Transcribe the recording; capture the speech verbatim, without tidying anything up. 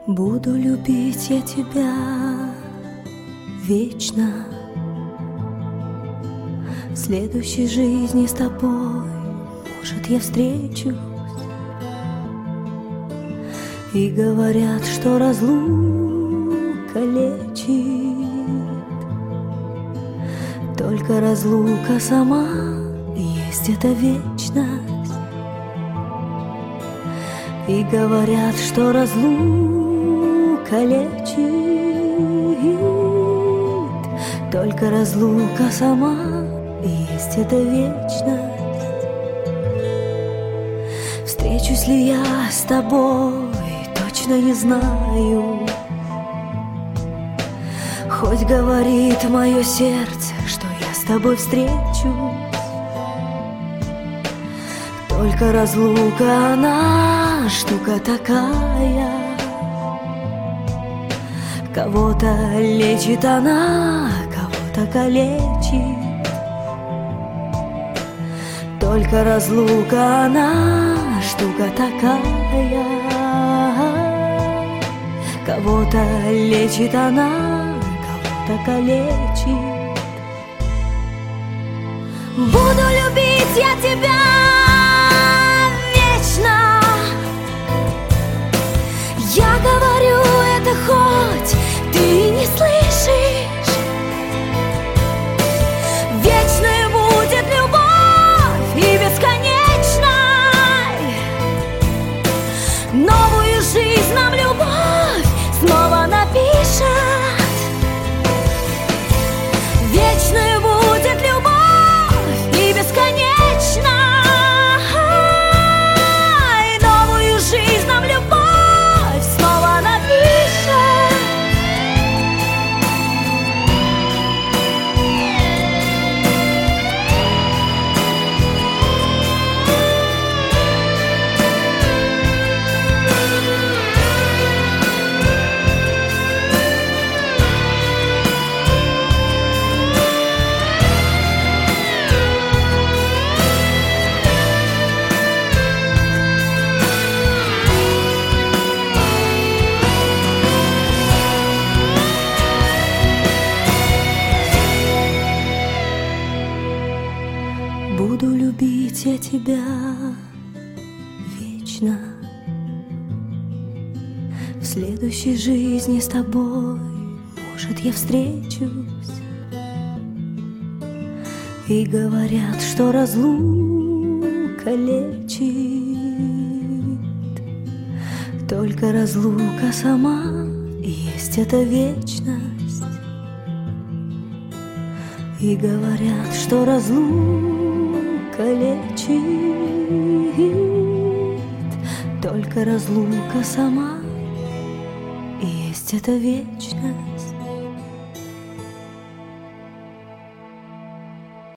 Буду любить я тебя вечно. В следующей жизни с тобой, может, я встречусь. И говорят, что разлука лечит, только разлука сама есть эта вечность. И говорят, что разлука лечит, только разлука сама есть эта вечность. Встречусь ли я с тобой, точно не знаю. Хоть говорит мое сердце, что я с тобой встречусь, только разлука, она штука такая. Кого-то лечит она, кого-то калечит. Только разлука, она штука такая. Кого-то лечит она, кого-то калечит. Буду любить я тебя вечно. Я говорю это, хоть ты не слышишь. Вечной будет любовь и бесконечной. Новую жизнь нам любовь снова напишет. Вечной будет любовь и бесконечной. Новую жизнь нам любовь снова напишет. Буду любить я тебя вечно. В следующей жизни с тобой, может, я встречусь. И говорят, что разлука лечит, только разлука сама есть эта вечность. И говорят, что разлука лечит, только разлука сама есть эта вечность.